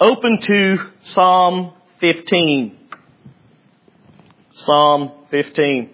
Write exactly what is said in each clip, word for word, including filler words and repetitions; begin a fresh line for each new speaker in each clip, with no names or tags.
open to Psalm fifteen. Psalm fifteen.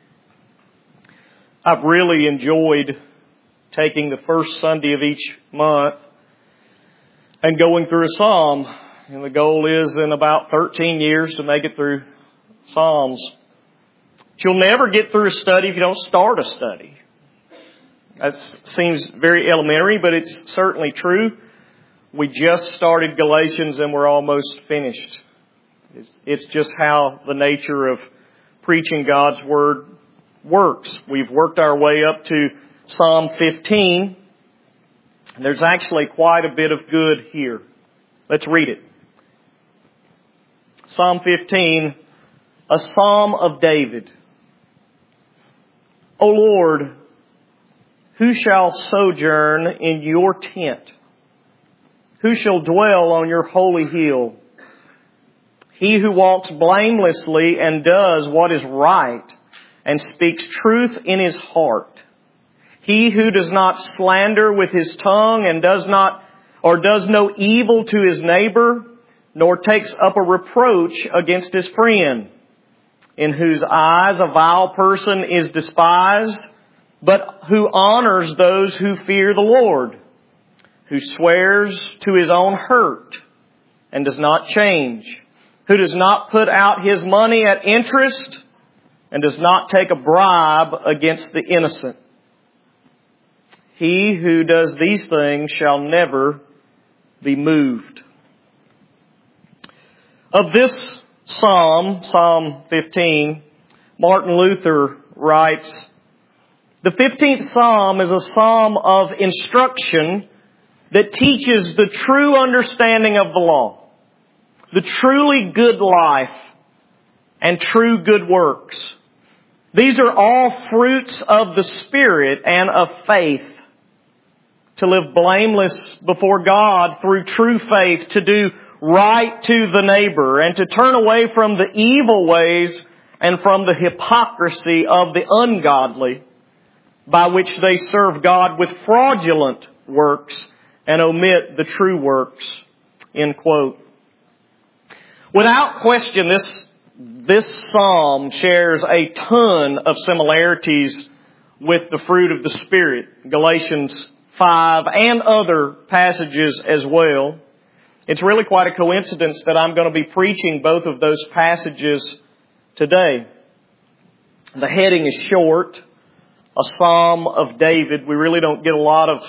I've really enjoyed taking the first Sunday of each month and going through a psalm. And the goal is in about thirteen years to make it through Psalms. But you'll never get through a study if you don't start a study. That seems very elementary, but it's certainly true. We just started Galatians and we're almost finished. It's, it's just how the nature of preaching God's Word works. We've worked our way up to Psalm fifteen. There's actually quite a bit of good here. Let's read it. Psalm fifteen, a psalm of David. O Lord, who shall sojourn in your tent? Who shall dwell on your holy hill? He who walks blamelessly and does what is right and speaks truth in his heart. He who does not slander with his tongue and does not or does no evil to his neighbor, nor takes up a reproach against his friend, in whose eyes a vile person is despised, but who honors those who fear the Lord, who swears to his own hurt and does not change, who does not put out his money at interest and does not take a bribe against the innocent. He who does these things shall never be moved. Of this psalm, Psalm fifteen, Martin Luther writes, the fifteenth psalm is a psalm of instruction that teaches the true understanding of the law, the truly good life, and true good works. These are all fruits of the Spirit and of faith. To live blameless before God through true faith, to do right to the neighbor, and to turn away from the evil ways and from the hypocrisy of the ungodly, by which they serve God with fraudulent works and omit the true works. End quote. Without question, this, this psalm shares a ton of similarities with the fruit of the Spirit, Galatians five, and other passages as well. It's really quite a coincidence that I'm going to be preaching both of those passages today. The heading is short, a Psalm of David. We really don't get a lot of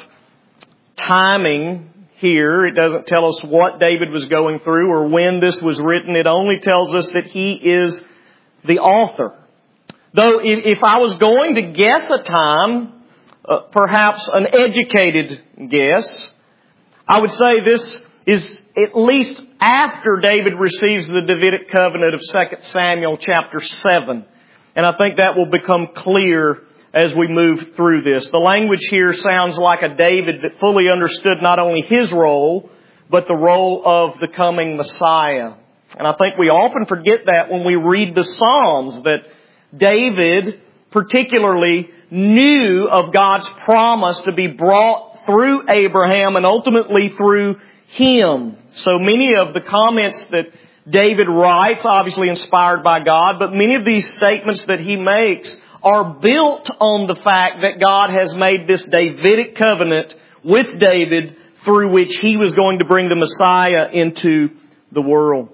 timing here. It doesn't tell us what David was going through or when this was written. It only tells us that he is the author. Though if I was going to guess a time, uh, perhaps an educated guess, I would say this is at least after David receives the Davidic covenant of Second Samuel chapter seven. And I think that will become clear as we move through this. The language here sounds like a David that fully understood not only his role, but the role of the coming Messiah. And I think we often forget that when we read the Psalms, that David particularly knew of God's promise to be brought through Abraham and ultimately through him. So many of the comments that David writes, obviously inspired by God, but many of these statements that he makes are built on the fact that God has made this Davidic covenant with David through which he was going to bring the Messiah into the world.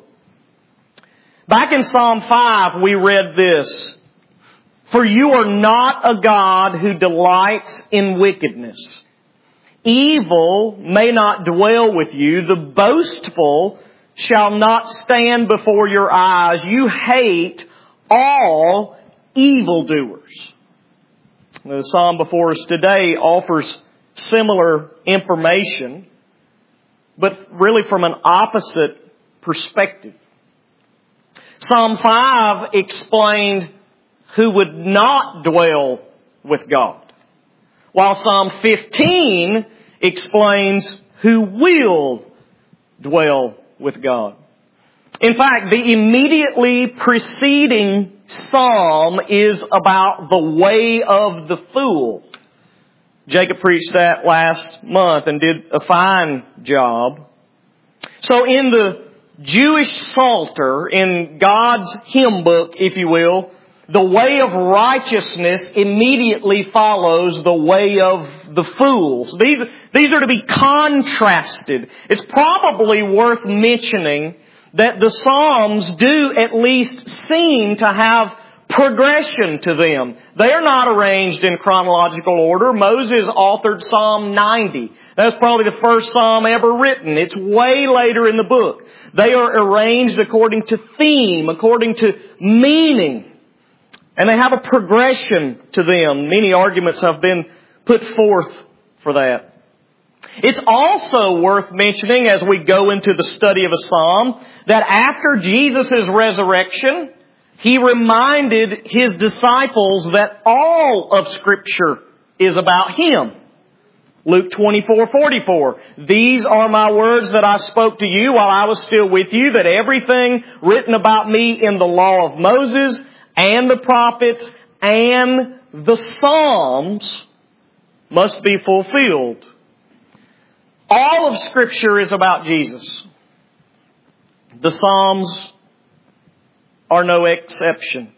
Back in Psalm five, we read this, for you are not a God who delights in wickedness. Evil may not dwell with you. The boastful shall not stand before your eyes. You hate all evildoers. The psalm before us today offers similar information, but really from an opposite perspective. Psalm five explained who would not dwell with God, while Psalm fifteen explains who will dwell with God. In fact, the immediately preceding psalm is about the way of the fool. Jacob preached that last month and did a fine job. So in the Jewish Psalter, in God's hymn book, if you will, the way of righteousness immediately follows the way of the fools. These, these are to be contrasted. It's probably worth mentioning that the Psalms do at least seem to have progression to them. They are not arranged in chronological order. Moses authored Psalm ninety. That's probably the first psalm ever written. It's way later in the book. They are arranged according to theme, according to meaning. And they have a progression to them. Many arguments have been put forth for that. It's also worth mentioning as we go into the study of a psalm that after Jesus' resurrection, He reminded His disciples that all of Scripture is about Him. Luke twenty-four forty-four. These are my words that I spoke to you while I was still with you, that everything written about me in the law of Moses and the prophets and the Psalms must be fulfilled. All of Scripture is about Jesus. The Psalms are no exception.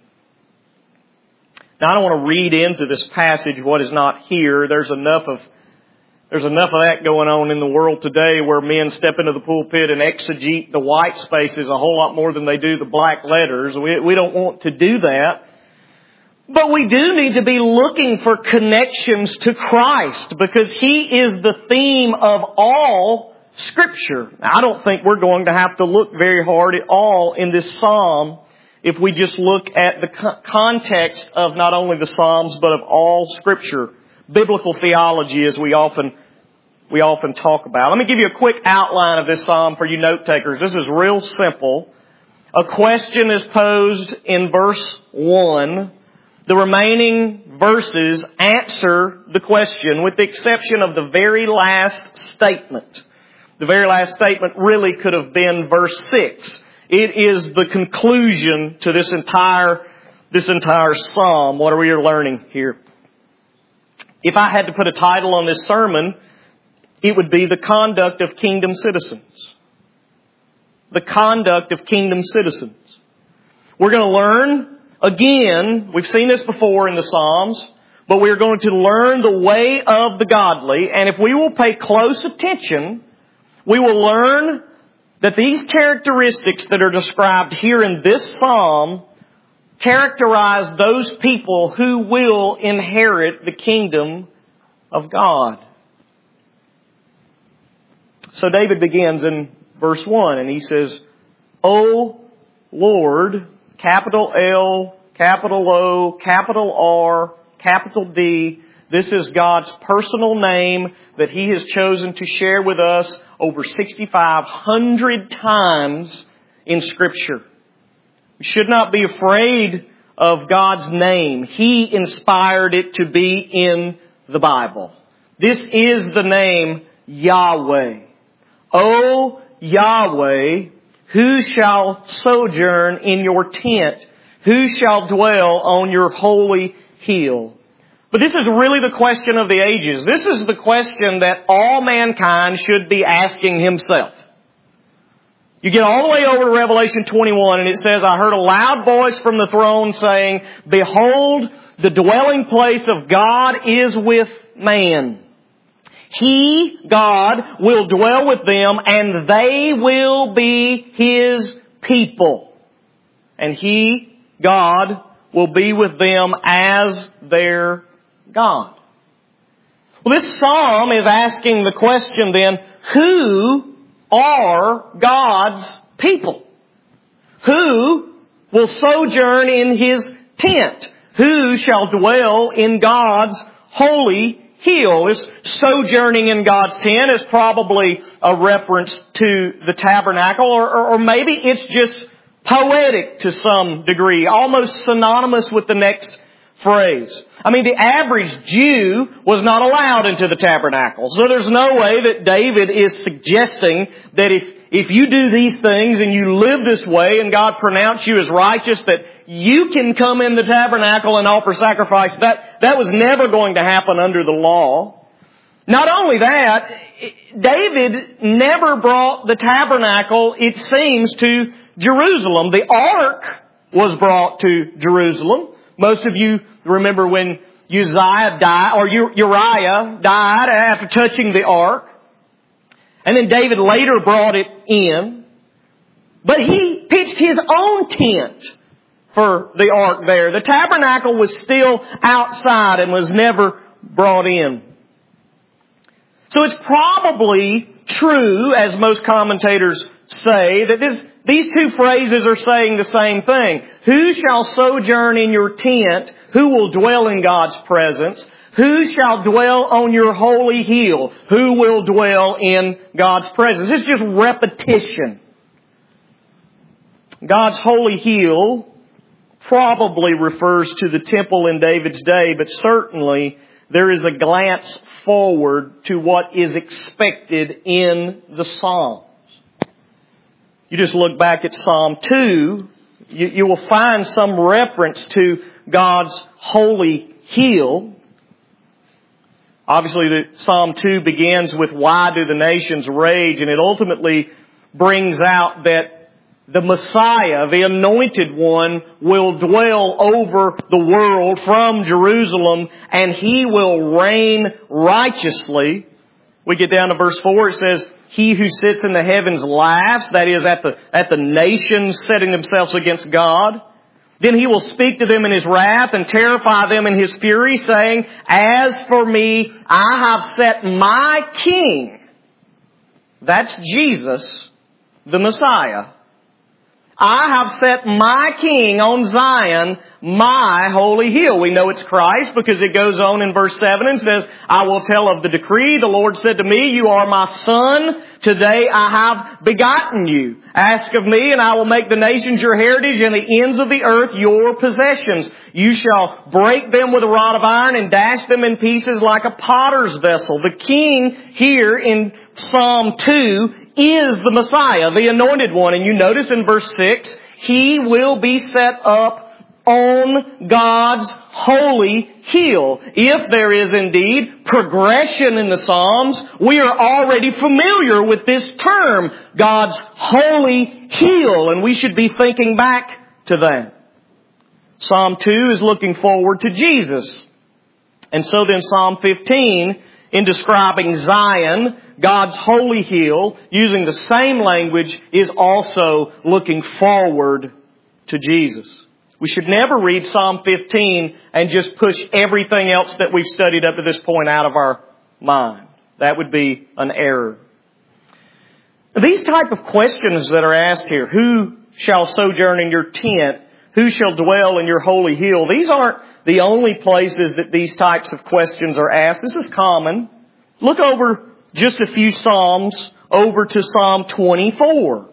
Now, I don't want to read into this passage what is not here. There's enough of There's enough of that going on in the world today where men step into the pulpit and exegete the white spaces a whole lot more than they do the black letters. We, we don't want to do that. But we do need to be looking for connections to Christ because He is the theme of all Scripture. I don't think we're going to have to look very hard at all in this psalm if we just look at the context of not only the Psalms but of all Scripture. Biblical theology, as we often we often talk about. Let me give you a quick outline of this psalm for you note takers. This is real simple. A question is posed in verse one. The remaining verses answer the question with the exception of the very last statement. The very last statement really could have been verse six. It is the conclusion to this entire this entire psalm. What are we learning here? If I had to put a title on this sermon, it would be The Conduct of Kingdom Citizens. The Conduct of Kingdom Citizens. We're going to learn, again, we've seen this before in the Psalms, but we're going to learn the way of the godly, and if we will pay close attention, we will learn that these characteristics that are described here in this psalm characterize those people who will inherit the kingdom of God. So David begins in verse one and he says, O Lord, capital L, capital O, capital R, capital D. This is God's personal name that He has chosen to share with us over sixty-five hundred times in Scripture. We should not be afraid of God's name. He inspired it to be in the Bible. This is the name Yahweh. O Yahweh, who shall sojourn in your tent? Who shall dwell on your holy hill? But this is really the question of the ages. This is the question that all mankind should be asking himself. You get all the way over to Revelation twenty-one and it says, I heard a loud voice from the throne saying, Behold, the dwelling place of God is with man. He, God, will dwell with them and they will be His people. And He, God, will be with them as their God. Well, this psalm is asking the question then, who are God's people? Who will sojourn in His tent? Who shall dwell in God's holy hill? This sojourning in God's tent is probably a reference to the tabernacle, or, or, or maybe it's just poetic to some degree, almost synonymous with the next phrase. I mean, the average Jew was not allowed into the tabernacle. So there's no way that David is suggesting that if, if you do these things and you live this way and God pronounced you as righteous, that you can come in the tabernacle and offer sacrifice. That, that was never going to happen under the law. Not only that, David never brought the tabernacle, it seems, to Jerusalem. The ark was brought to Jerusalem. Most of you remember when Uzziah died, or Uriah died after touching the ark. And then David later brought it in. But he pitched his own tent for the ark there. The tabernacle was still outside and was never brought in. So it's probably true, as most commentators say, that this, these two phrases are saying the same thing. Who shall sojourn in your tent? Who will dwell in God's presence? Who shall dwell on your holy hill? Who will dwell in God's presence? It's just repetition. God's holy hill probably refers to the temple in David's day, but certainly there is a glance forward to what is expected in the Psalms. You just look back at Psalm two, you, you will find some reference to God's holy hill. Obviously, the Psalm two begins with, why do the nations rage? And it ultimately brings out that the Messiah, the Anointed One, will dwell over the world from Jerusalem, and He will reign righteously. We get down to verse four, it says, He who sits in the heavens laughs, that is, at the, at the nations setting themselves against God. Then He will speak to them in His wrath and terrify them in His fury, saying, As for me, I have set my King, that's Jesus, the Messiah, I have set my King on Zion, my holy hill. We know it's Christ because it goes on in verse seven and says, I will tell of the decree. The Lord said to me, you are my son. Today I have begotten you. Ask of me and I will make the nations your heritage and the ends of the earth your possessions. You shall break them with a rod of iron and dash them in pieces like a potter's vessel. The King here in Psalm two is the Messiah, the Anointed One. And you notice in verse six, He will be set up on God's holy hill. If there is indeed progression in the Psalms, we are already familiar with this term, God's holy hill, and we should be thinking back to that. Psalm two is looking forward to Jesus. And so then Psalm fifteen, in describing Zion, God's holy hill, using the same language, is also looking forward to Jesus. We should never read Psalm fifteen and just push everything else that we've studied up to this point out of our mind. That would be an error. These type of questions that are asked here, who shall sojourn in your tent? Who shall dwell in your holy hill? These aren't the only places that these types of questions are asked. This is common. Look over just a few Psalms over to Psalm twenty-four.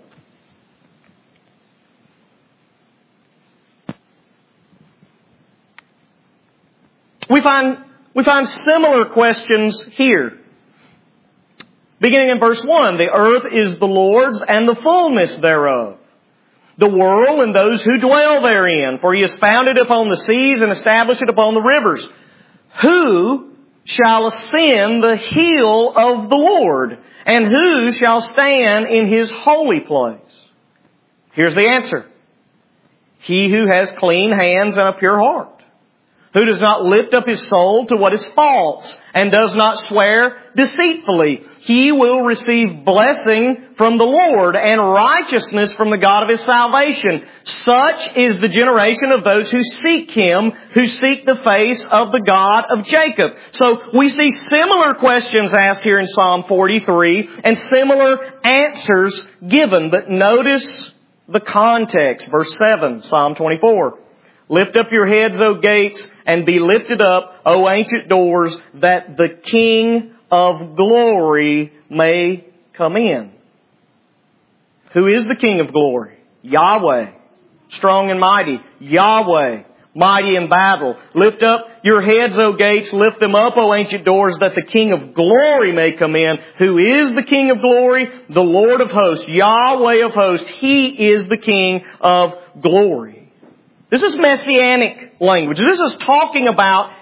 We find, we find similar questions here. Beginning in verse one, the earth is the Lord's and the fullness thereof, the world and those who dwell therein. For He has founded it upon the seas and established it upon the rivers. Who shall ascend the hill of the Lord? And who shall stand in His holy place? Here's the answer. He who has clean hands and a pure heart, who does not lift up his soul to what is false, and does not swear deceitfully. He will receive blessing from the Lord and righteousness from the God of his salvation. Such is the generation of those who seek Him, who seek the face of the God of Jacob. So we see similar questions asked here in Psalm forty-three and similar answers given. But notice the context. Verse seven, Psalm twenty-four. Lift up your heads, O gates, and be lifted up, O ancient doors, that the King of glory may come in. Who is the King of glory? Yahweh. Strong and mighty. Yahweh. Mighty in battle. Lift up your heads, O gates. Lift them up, O ancient doors, that the King of glory may come in. Who is the King of glory? The Lord of hosts. Yahweh of hosts. He is the King of glory. This is messianic language. This is talking about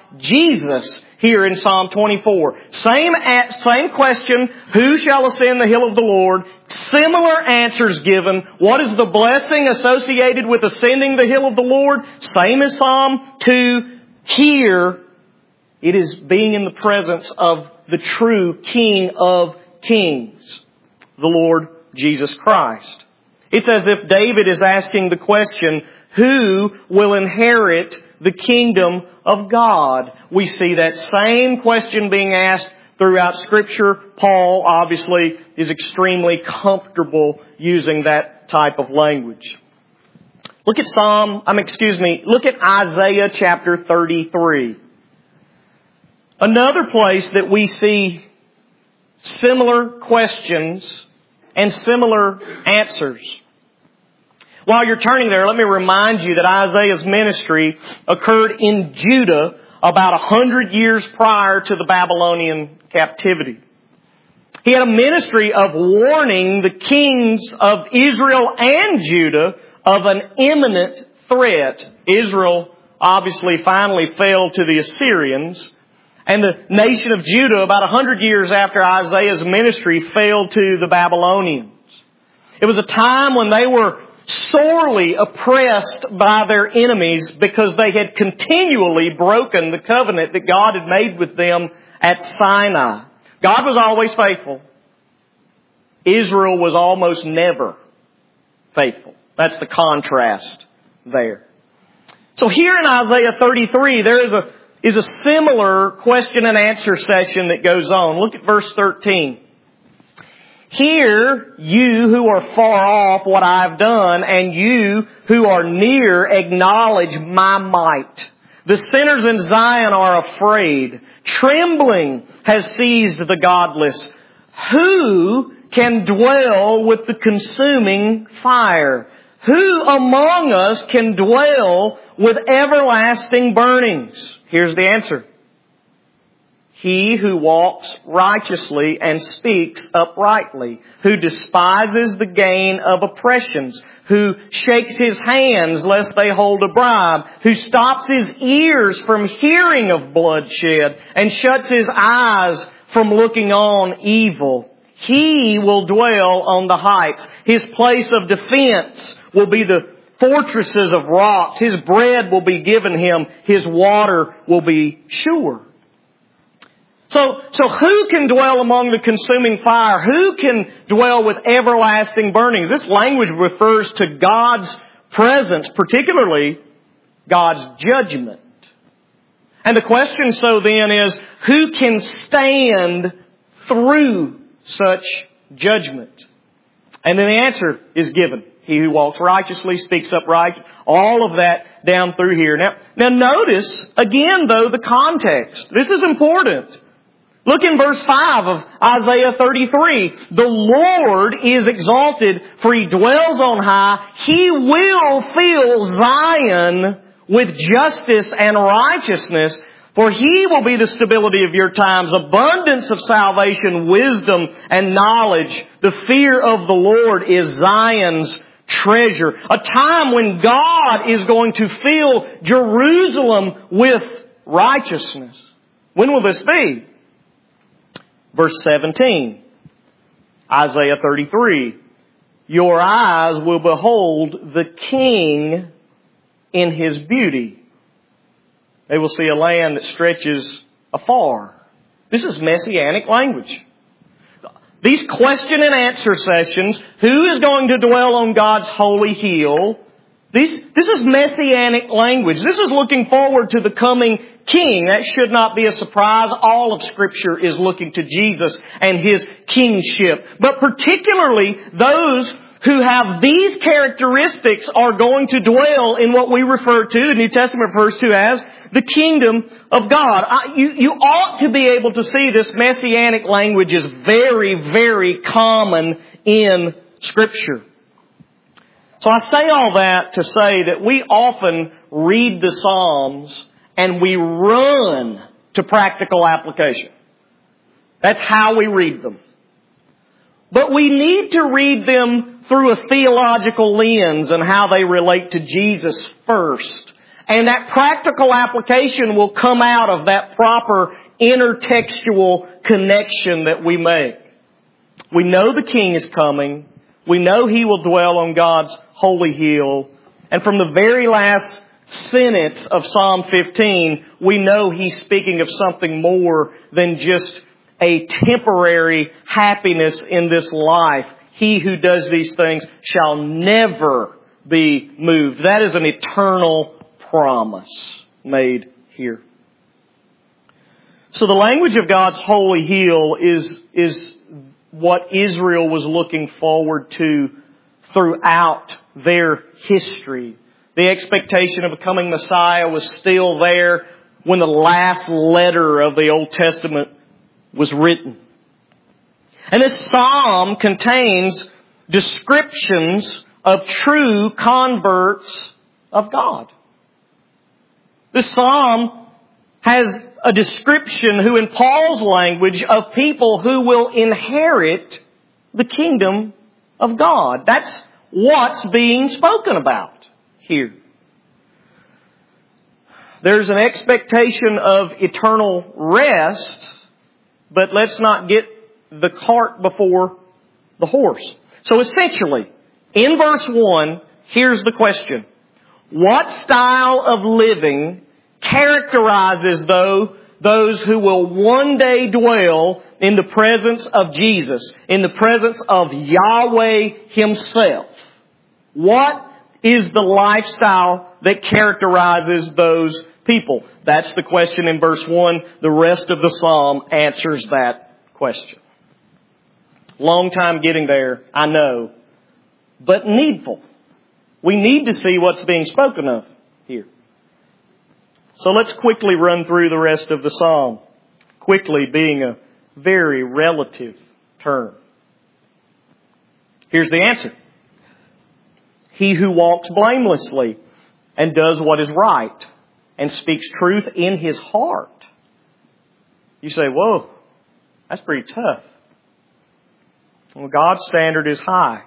Jesus here in Psalm twenty-four. Same, same question, who shall ascend the hill of the Lord? Similar answers given. What is the blessing associated with ascending the hill of the Lord? Same as Psalm two. Here, it is being in the presence of the true King of Kings, the Lord Jesus Christ. It's as if David is asking the question, who will inherit the kingdom of God? We see that same question being asked throughout Scripture. Paul obviously is extremely comfortable using that type of language. Look at Psalm, um, excuse me, look at Isaiah chapter thirty-three. Another place that we see similar questions and similar answers. While you're turning there, let me remind you that Isaiah's ministry occurred in Judah about a hundred years prior to the Babylonian captivity. He had a ministry of warning the kings of Israel and Judah of an imminent threat. Israel obviously finally fell to the Assyrians, and the nation of Judah, about a hundred years after Isaiah's ministry, fell to the Babylonians. It was a time when they were sorely oppressed by their enemies because they had continually broken the covenant that God had made with them at Sinai. God was always faithful. Israel was almost never faithful. That's the contrast there. So here in Isaiah thirty-three, there is a, is a similar question and answer session that goes on. Look at verse thirteen. Hear, you who are far off, what I have done, and you who are near acknowledge my might. The sinners in Zion are afraid. Trembling has seized the godless. Who can dwell with the consuming fire? Who among us can dwell with everlasting burnings? Here's the answer. He who walks righteously and speaks uprightly, who despises the gain of oppressions, who shakes his hands lest they hold a bribe, who stops his ears from hearing of bloodshed and shuts his eyes from looking on evil. He will dwell on the heights. His place of defense will be the fortresses of rocks. His bread will be given him. His water will be sure. So, so who can dwell among the consuming fire? Who can dwell with everlasting burnings? This language refers to God's presence, particularly God's judgment. And the question so then is, who can stand through such judgment? And then the answer is given. He who walks righteously, speaks upright, all of that down through here. Now, now notice, again though, the context. This is important. Look in verse five of Isaiah thirty-three. The Lord is exalted, for He dwells on high. He will fill Zion with justice and righteousness, for He will be the stability of your times, abundance of salvation, wisdom, and knowledge. The fear of the Lord is Zion's treasure. A time when God is going to fill Jerusalem with righteousness. When will this be? Verse seventeen, Isaiah thirty-three. Your eyes will behold the King in His beauty. They will see a land that stretches afar. This is messianic language. These question and answer sessions, who is going to dwell on God's holy hill? This, this is messianic language. This is looking forward to the coming King. That should not be a surprise. All of Scripture is looking to Jesus and His kingship. But particularly those who have these characteristics are going to dwell in what we refer to, the New Testament refers to as, the kingdom of God. I, you, you ought to be able to see this messianic language is very, very common in Scripture. So I say all that to say that we often read the Psalms and we run to practical application. That's how we read them. But we need to read them through a theological lens and how they relate to Jesus first. And that practical application will come out of that proper intertextual connection that we make. We know the King is coming. We know He will dwell on God's holy hill. And from the very last sentence of Psalm fifteen, we know He's speaking of something more than just a temporary happiness in this life. He who does these things shall never be moved. That is an eternal promise made here. So the language of God's holy hill is, is what Israel was looking forward to throughout their history. The expectation of a coming Messiah was still there when the last letter of the Old Testament was written. And this psalm contains descriptions of true converts of God. This psalm has a description who, in Paul's language, of people who will inherit the kingdom of God. That's what's being spoken about here. There's an expectation of eternal rest, but let's not get the cart before the horse. So essentially, in verse one, here's the question. What style of living characterizes though those who will one day dwell in the presence of Jesus, in the presence of Yahweh Himself? What is the lifestyle that characterizes those people? That's the question in verse one. The rest of the psalm answers that question. Long time getting there, I know, but needful. We need to see what's being spoken of here. So let's quickly run through the rest of the psalm. Quickly being a very relative term. Here's the answer. He who walks blamelessly and does what is right and speaks truth in his heart. You say, whoa, that's pretty tough. Well, God's standard is high.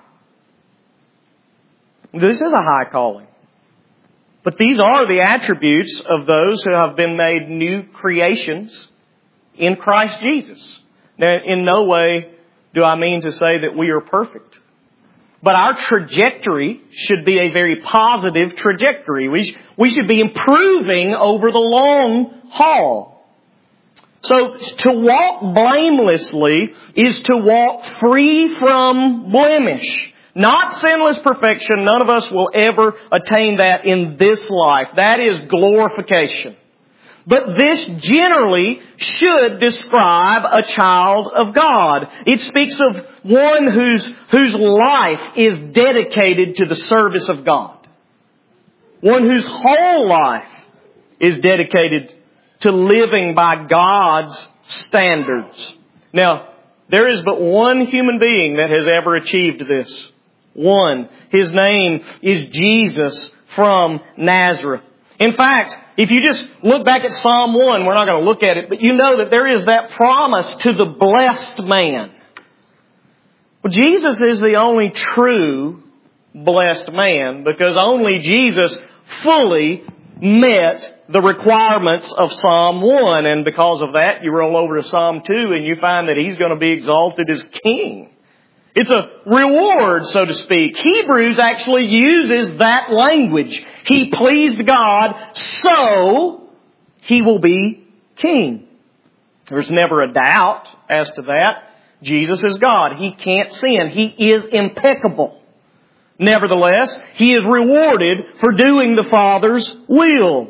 This is a high calling. But these are the attributes of those who have been made new creations in Christ Jesus. Now, in no way do I mean to say that we are perfect. But our trajectory should be a very positive trajectory. We, sh- we should be improving over the long haul. So to walk blamelessly is to walk free from blemish. Not sinless perfection. None of us will ever attain that in this life. That is glorification. But this generally should describe a child of God. It speaks of one whose, whose life is dedicated to the service of God. One whose whole life is dedicated to living by God's standards. Now, there is but one human being that has ever achieved this. One. His name is Jesus from Nazareth. In fact, if you just look back at Psalm one, we're not going to look at it, but you know that there is that promise to the blessed man. Well, Jesus is the only true blessed man because only Jesus fully met the requirements of Psalm one. And because of that, you roll over to Psalm two and you find that He's going to be exalted as King. It's a reward, so to speak. Hebrews actually uses that language. He pleased God, so He will be King. There's never a doubt as to that. Jesus is God. He can't sin. He is impeccable. Nevertheless, He is rewarded for doing the Father's will.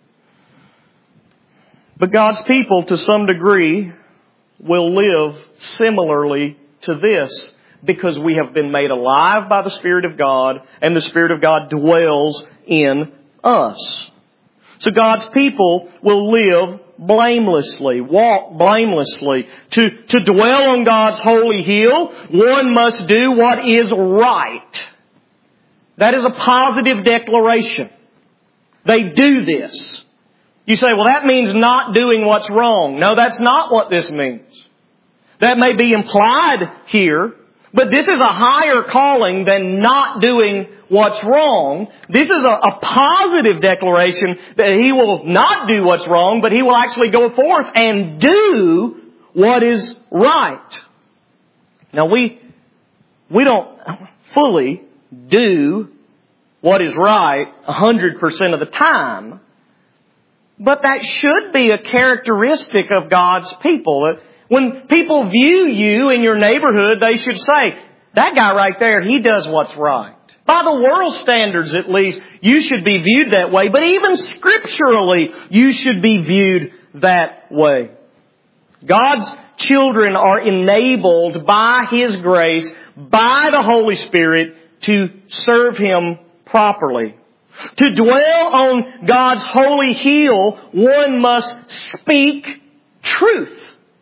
But God's people, to some degree, will live similarly to this, because we have been made alive by the Spirit of God, and the Spirit of God dwells in us. So God's people will live blamelessly, walk blamelessly. To, to dwell on God's holy hill, one must do what is right. That is a positive declaration. They do this. You say, well, that means not doing what's wrong. No, that's not what this means. That may be implied here, But this is a higher calling than not doing what's wrong. This is a, a positive declaration that he will not do what's wrong, but he will actually go forth and do what is right. Now we, we don't fully do what is right a hundred percent of the time, but that should be a characteristic of God's people. When people view you in your neighborhood, they should say, that guy right there, he does what's right. By the world standards at least, you should be viewed that way. But even scripturally, you should be viewed that way. God's children are enabled by His grace, by the Holy Spirit, to serve Him properly. To dwell on God's holy hill, one must speak truth.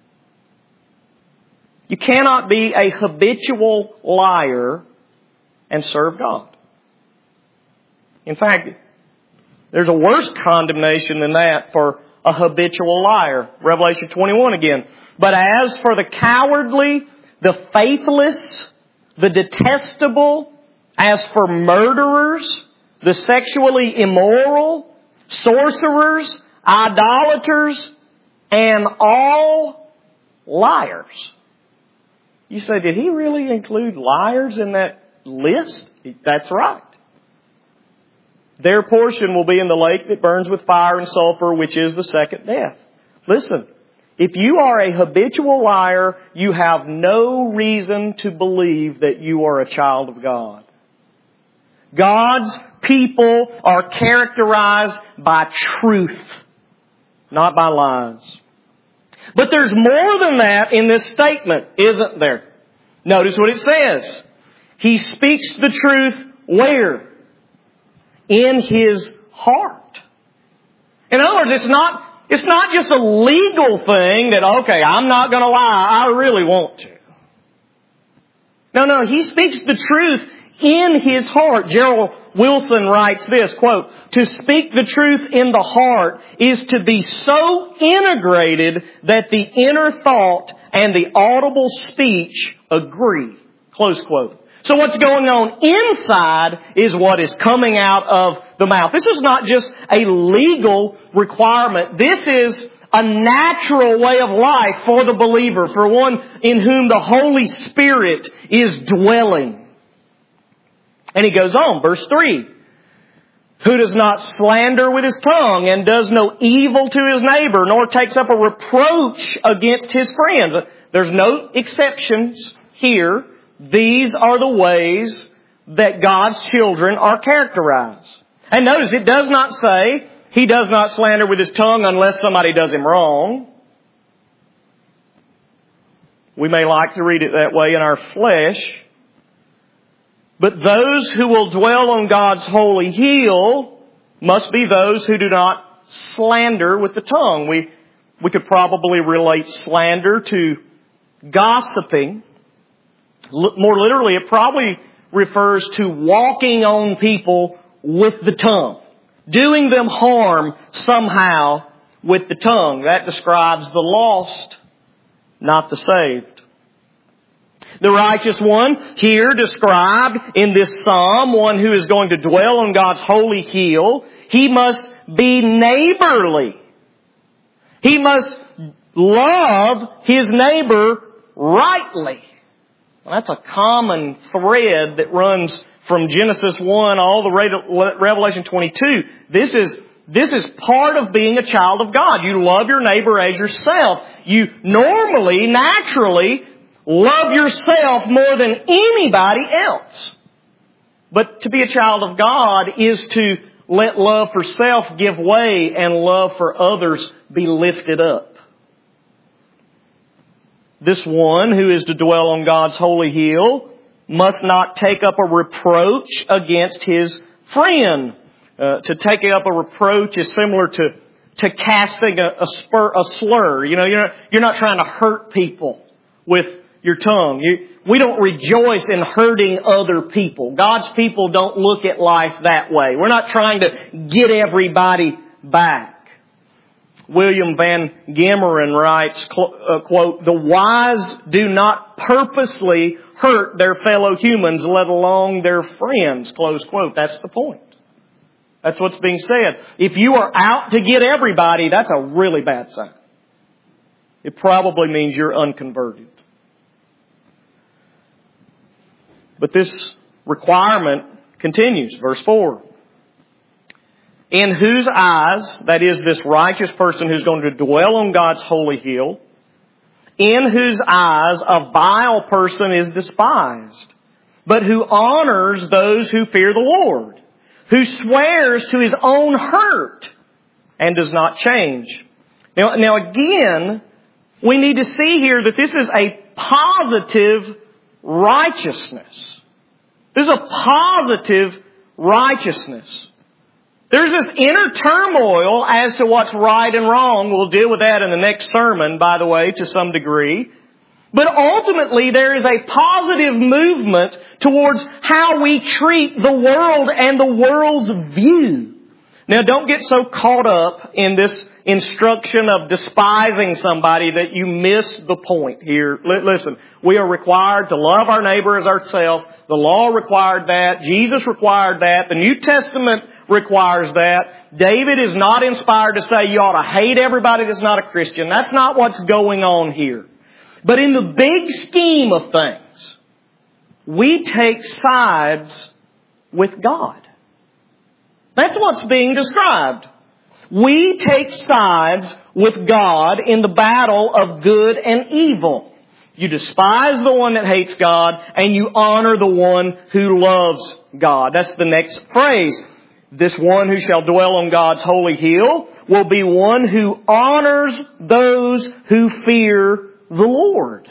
You cannot be a habitual liar and serve God. In fact, there's a worse condemnation than that for a habitual liar. Revelation twenty-one again. But as for the cowardly, the faithless, the detestable, as for murderers, the sexually immoral, sorcerers, idolaters, and all liars. You say, did he really include liars in that list? That's right. Their portion will be in the lake that burns with fire and sulfur, which is the second death. Listen, if you are a habitual liar, you have no reason to believe that you are a child of God. God's people are characterized by truth, not by lies. But there's more than that in this statement, isn't there? Notice what it says. He speaks the truth where? In his heart. In other words, it's not, it's not just a legal thing that, okay, I'm not going to lie, I really want to. No, no, he speaks the truth in his heart. Gerald Wilson writes this, quote, to speak the truth in the heart is to be so integrated that the inner thought and the audible speech agree. Close quote. So what's going on inside is what is coming out of the mouth. This is not just a legal requirement. This is a natural way of life for the believer, for one in whom the Holy Spirit is dwelling. And he goes on, verse three. Who does not slander with his tongue and does no evil to his neighbor, nor takes up a reproach against his friend. There's no exceptions here. These are the ways that God's children are characterized. And notice, it does not say he does not slander with his tongue unless somebody does him wrong. We may like to read it that way in our flesh. But those who will dwell on God's holy hill must be those who do not slander with the tongue. We, we could probably relate slander to gossiping. L- more literally, it probably refers to walking on people with the tongue. Doing them harm somehow with the tongue. That describes the lost, not the saved. The righteous one here described in this psalm, one who is going to dwell on God's holy hill, he must be neighborly. He must love his neighbor rightly. Well, that's a common thread that runs from Genesis one all the way to Revelation twenty-two. This is, this is part of being a child of God. You love your neighbor as yourself. You normally, naturally, love yourself more than anybody else. But to be a child of God is to let love for self give way and love for others be lifted up. This one who is to dwell on God's holy hill must not take up a reproach against his friend. Uh, to take up a reproach is similar to, to casting a, a, spur, a slur. You know, you're not, you're not trying to hurt people with your tongue. You, we don't rejoice in hurting other people. God's people don't look at life that way. We're not trying to get everybody back. William Van Gemeren writes, uh, quote, "The wise do not purposely hurt their fellow humans, let alone their friends," close quote. That's the point. That's what's being said. If you are out to get everybody, that's a really bad sign. It probably means you're unconverted. But this requirement continues. Verse four. "In whose eyes," that is this righteous person who's going to dwell on God's holy hill, "in whose eyes a vile person is despised, but who honors those who fear the Lord, who swears to his own hurt and does not change." Now, now again, we need to see here that this is a positive righteousness. This is a positive righteousness. There's this inner turmoil as to what's right and wrong. We'll deal with that in the next sermon, by the way, to some degree. But ultimately, there is a positive movement towards how we treat the world and the world's view. Now, don't get so caught up in this instruction of despising somebody that you miss the point here. Listen, we are required to love our neighbor as ourselves. The law required that. Jesus required that. The New Testament requires that. David is not inspired to say you ought to hate everybody that's not a Christian. That's not what's going on here. But in the big scheme of things, we take sides with God. That's what's being described. We take sides with God in the battle of good and evil. You despise the one that hates God, and you honor the one who loves God. That's the next phrase. This one who shall dwell on God's holy hill will be one who honors those who fear the Lord.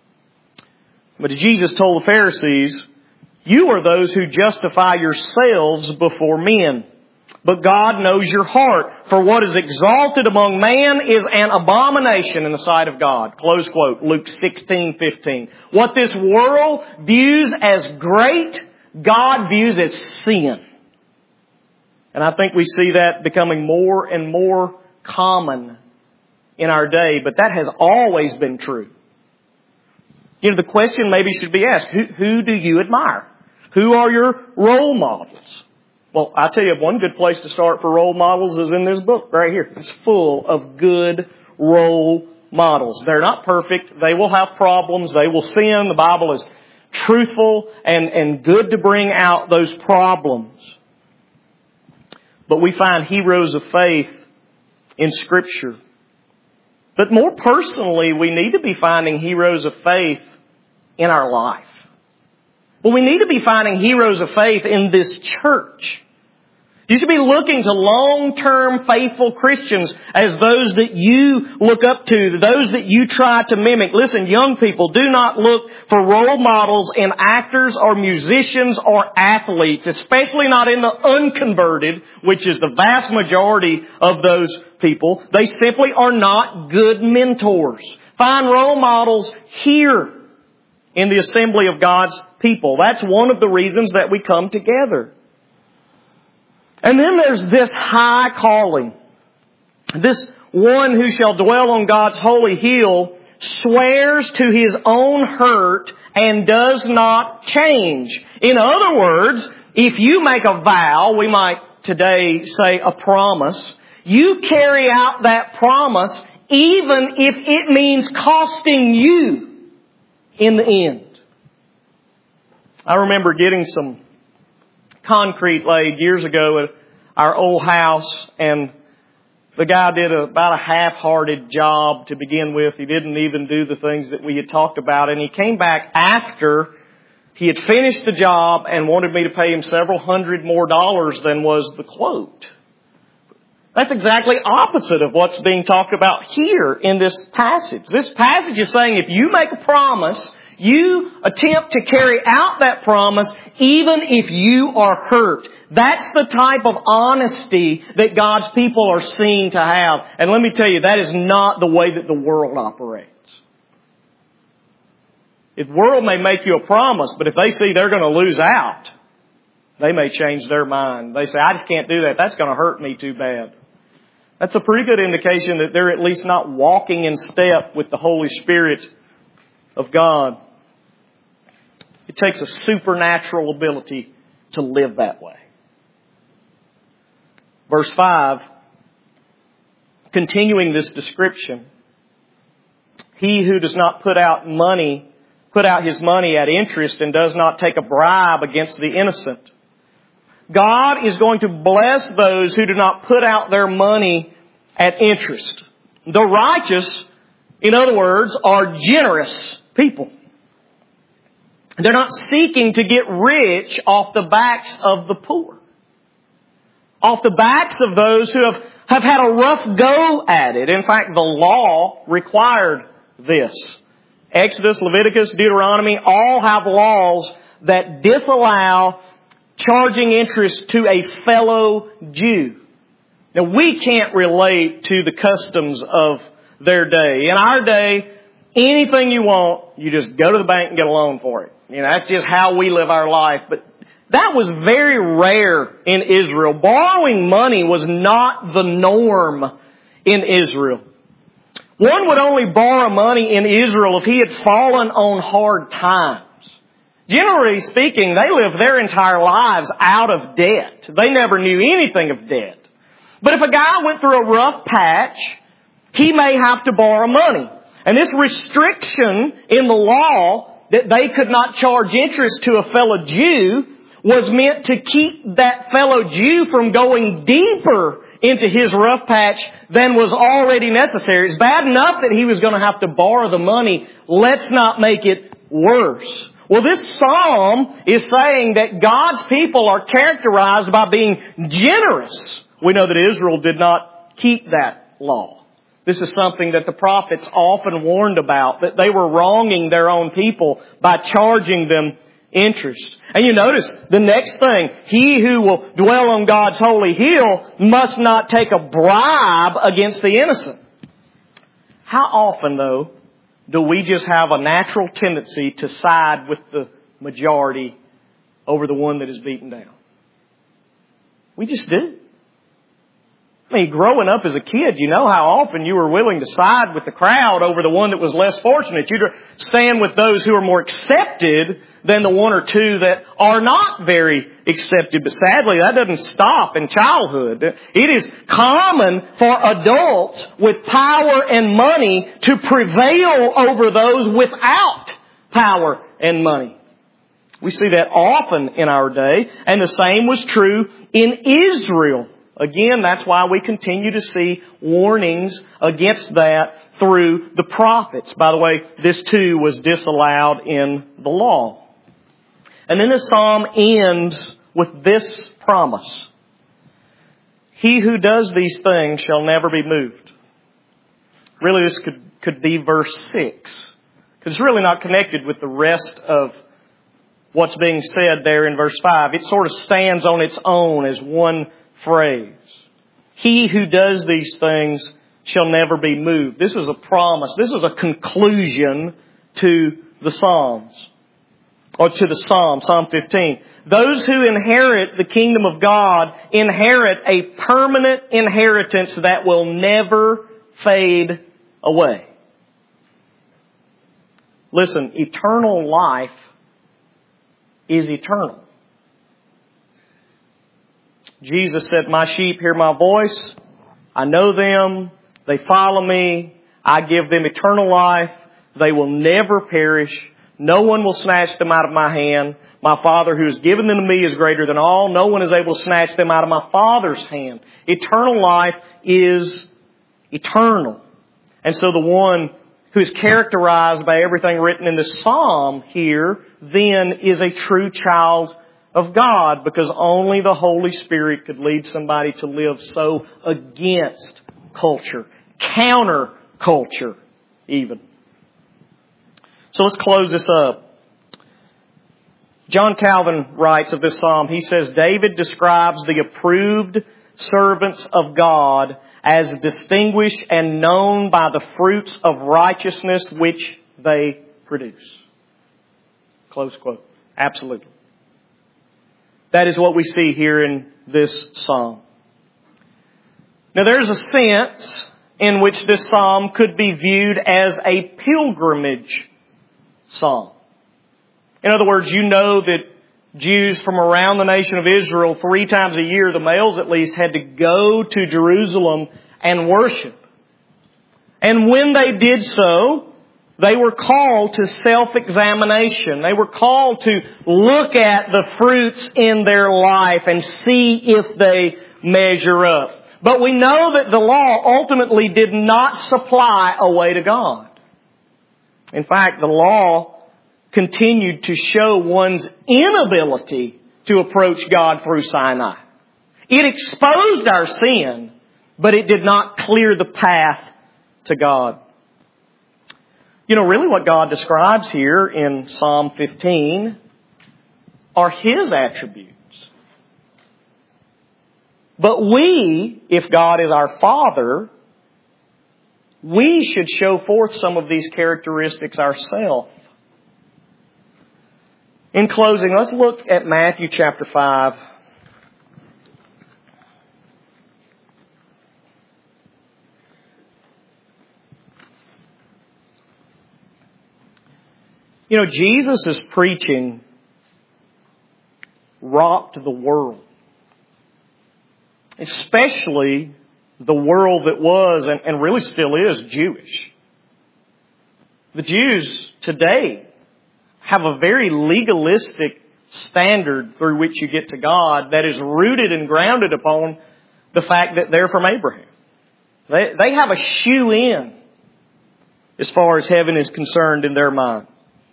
But Jesus told the Pharisees, "You are those who justify yourselves before men. But God knows your heart. For what is exalted among man is an abomination in the sight of God." Close quote, Luke sixteen fifteen. What this world views as great, God views as sin. And I think we see that becoming more and more common in our day. But that has always been true. You know, the question maybe should be asked, who, who do you admire? Who are your role models? Well, I tell you, one good place to start for role models is in this book right here. It's full of good role models. They're not perfect. They will have problems. They will sin. The Bible is truthful and, and good to bring out those problems. But we find heroes of faith in Scripture. But more personally, we need to be finding heroes of faith in our life. Well, we need to be finding heroes of faith in this church. You should be looking to long-term faithful Christians as those that you look up to, those that you try to mimic. Listen, young people, do not look for role models in actors or musicians or athletes, especially not in the unconverted, which is the vast majority of those people. They simply are not good mentors. Find role models here in the assembly of God's people. That's one of the reasons that we come together. And then there's this high calling. This one who shall dwell on God's holy hill swears to his own hurt and does not change. In other words, if you make a vow, we might today say a promise, you carry out that promise even if it means costing you in the end. I remember getting some concrete laid years ago at our old house, and the guy did a, about a half-hearted job to begin with. He didn't even do the things that we had talked about, and he came back after he had finished the job and wanted me to pay him several hundred more dollars than was the quote. That's exactly opposite of what's being talked about here in this passage. This passage is saying if you make a promise, you attempt to carry out that promise even if you are hurt. That's the type of honesty that God's people are seen to have. And let me tell you, that is not the way that the world operates. The world may make you a promise, but if they see they're going to lose out, they may change their mind. They say, I just can't do that. That's going to hurt me too bad. That's a pretty good indication that they're at least not walking in step with the Holy Spirit of God. It takes a supernatural ability to live that way. Verse five, continuing this description, he who does not put out money, put out his money at interest and does not take a bribe against the innocent. God is going to bless those who do not put out their money at interest. The righteous, in other words, are generous people. They're not seeking to get rich off the backs of the poor. Off the backs of those who have, have had a rough go at it. In fact, the law required this. Exodus, Leviticus, Deuteronomy all have laws that disallow charging interest to a fellow Jew. Now, we can't relate to the customs of their day. In our day, anything you want, you just go to the bank and get a loan for it. You know, that's just how we live our life. But that was very rare in Israel. Borrowing money was not the norm in Israel. One would only borrow money in Israel if he had fallen on hard times. Generally speaking, they lived their entire lives out of debt. They never knew anything of debt. But if a guy went through a rough patch, he may have to borrow money. And this restriction in the law that they could not charge interest to a fellow Jew was meant to keep that fellow Jew from going deeper into his rough patch than was already necessary. It's bad enough that he was going to have to borrow the money. Let's not make it worse. Well, this psalm is saying that God's people are characterized by being generous. We know that Israel did not keep that law. This is something that the prophets often warned about, that they were wronging their own people by charging them interest. And you notice the next thing, he who will dwell on God's holy hill must not take a bribe against the innocent. How often, though, do we just have a natural tendency to side with the majority over the one that is beaten down? We just do. I mean, growing up as a kid, you know how often you were willing to side with the crowd over the one that was less fortunate. You'd stand with those who are more accepted than the one or two that are not very accepted. But sadly, that doesn't stop in childhood. It is common for adults with power and money to prevail over those without power and money. We see that often in our day, and the same was true in Israel. Again, that's why we continue to see warnings against that through the prophets. By the way, this too was disallowed in the law. And then the psalm ends with this promise. He who does these things shall never be moved. Really, this could, could be verse six. Because it's really not connected with the rest of what's being said there in verse five. It sort of stands on its own as one phrase. He who does these things shall never be moved. This is a promise. This is a conclusion to the Psalms. Or to the Psalm, Psalm fifteen. Those who inherit the kingdom of God inherit a permanent inheritance that will never fade away. Listen, eternal life is eternal. Jesus said, my sheep hear my voice. I know them. They follow me. I give them eternal life. They will never perish. No one will snatch them out of my hand. My Father who has given them to me is greater than all. No one is able to snatch them out of my Father's hand. Eternal life is eternal. And so the one who is characterized by everything written in the Psalm here then is a true child of God, because only the Holy Spirit could lead somebody to live so against culture, counter culture even. So let's close this up. John Calvin writes of this psalm, he says, David describes the approved servants of God as distinguished and known by the fruits of righteousness which they produce. Close quote. Absolutely. That is what we see here in this psalm. Now there's a sense in which this psalm could be viewed as a pilgrimage psalm. In other words, you know that Jews from around the nation of Israel, three times a year, the males at least, had to go to Jerusalem and worship. And when they did so, they were called to self-examination. They were called to look at the fruits in their life and see if they measure up. But we know that the law ultimately did not supply a way to God. In fact, the law continued to show one's inability to approach God through Sinai. It exposed our sin, but it did not clear the path to God. You know, really what God describes here in Psalm fifteen are His attributes. But we, if God is our Father, we should show forth some of these characteristics ourselves. In closing, let's look at Matthew chapter five. You know, Jesus' preaching rocked the world. Especially the world that was, and, and really still is, Jewish. The Jews today have a very legalistic standard through which you get to God that is rooted and grounded upon the fact that they're from Abraham. They, they have a shoe-in as far as heaven is concerned in their mind.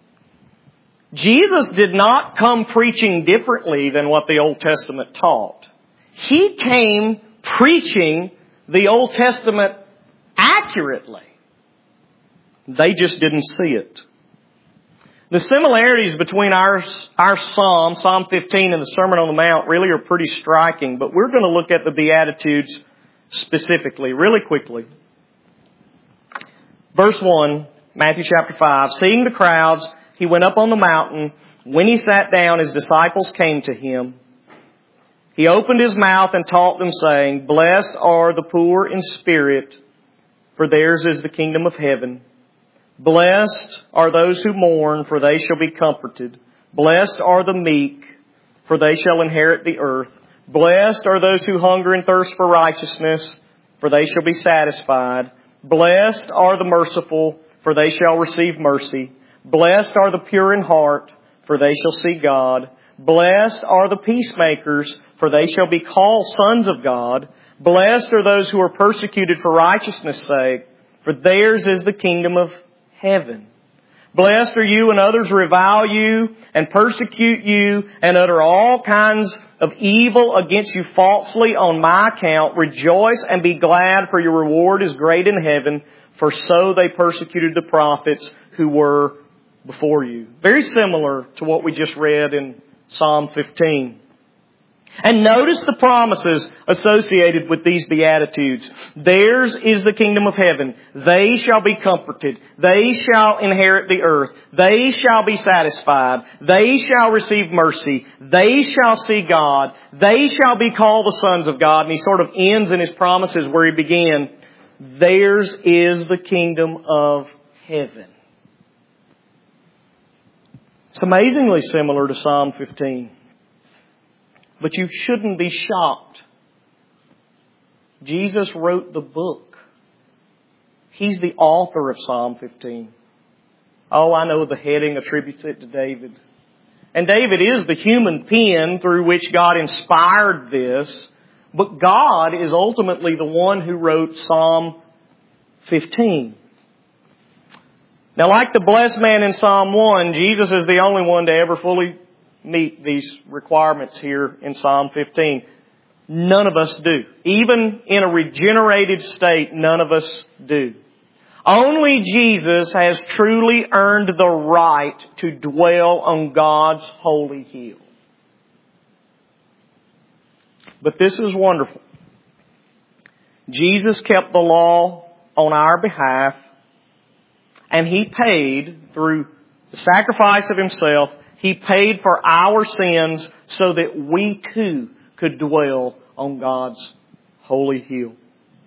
Jesus did not come preaching differently than what the Old Testament taught. He came preaching the Old Testament accurately. They just didn't see it. The similarities between our, our Psalm, Psalm fifteen, and the Sermon on the Mount really are pretty striking, but we're going to look at the Beatitudes specifically, really quickly. Verse one, Matthew chapter five, seeing the crowds, He went up on the mountain. When He sat down, His disciples came to Him. He opened His mouth and taught them, saying, Blessed are the poor in spirit, for theirs is the kingdom of heaven. Blessed are those who mourn, for they shall be comforted. Blessed are the meek, for they shall inherit the earth. Blessed are those who hunger and thirst for righteousness, for they shall be satisfied. Blessed are the merciful, for they shall receive mercy. Blessed are the pure in heart, for they shall see God. Blessed are the peacemakers, for they shall be called sons of God. Blessed are those who are persecuted for righteousness' sake, for theirs is the kingdom of heaven. Blessed are you when others revile you and persecute you and utter all kinds of evil against you falsely on my account. Rejoice and be glad, for your reward is great in heaven, for so they persecuted the prophets who were before you. Very similar to what we just read in Psalm fifteen. And notice the promises associated with these Beatitudes. Theirs is the kingdom of heaven. They shall be comforted. They shall inherit the earth. They shall be satisfied. They shall receive mercy. They shall see God. They shall be called the sons of God. And he sort of ends in his promises where he began. Theirs is the kingdom of heaven. It's amazingly similar to Psalm fifteen. But you shouldn't be shocked. Jesus wrote the book. He's the author of Psalm fifteen. Oh, I know the heading attributes it to David. And David is the human pen through which God inspired this. But God is ultimately the one who wrote Psalm fifteen. Now, like the blessed man in Psalm one, Jesus is the only one to ever fully meet these requirements here in Psalm fifteen. None of us do. Even in a regenerated state, none of us do. Only Jesus has truly earned the right to dwell on God's holy hill. But this is wonderful. Jesus kept the law on our behalf, and He paid through the sacrifice of Himself. He paid for our sins so that we too could dwell on God's holy hill.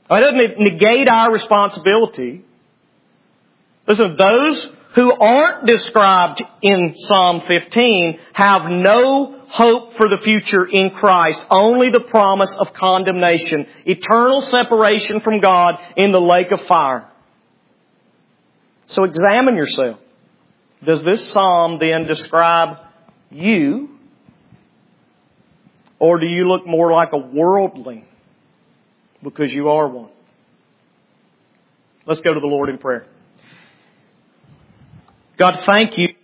It doesn't negate our responsibility. Listen, those who aren't described in Psalm fifteen have no hope for the future in Christ. Only the promise of condemnation. Eternal separation from God in the lake of fire. So examine yourself. Does this psalm then describe you? Or do you look more like a worldling? Because you are one. Let's go to the Lord in prayer. God, thank you